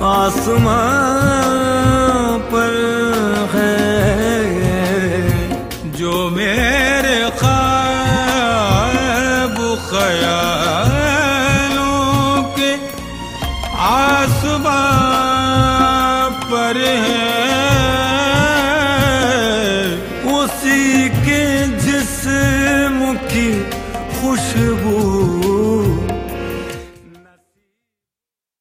आसमां पर है, जो मेरे ख्वाब ख्यालों के आसमां पर है, उसी के जिस्म की खुशबू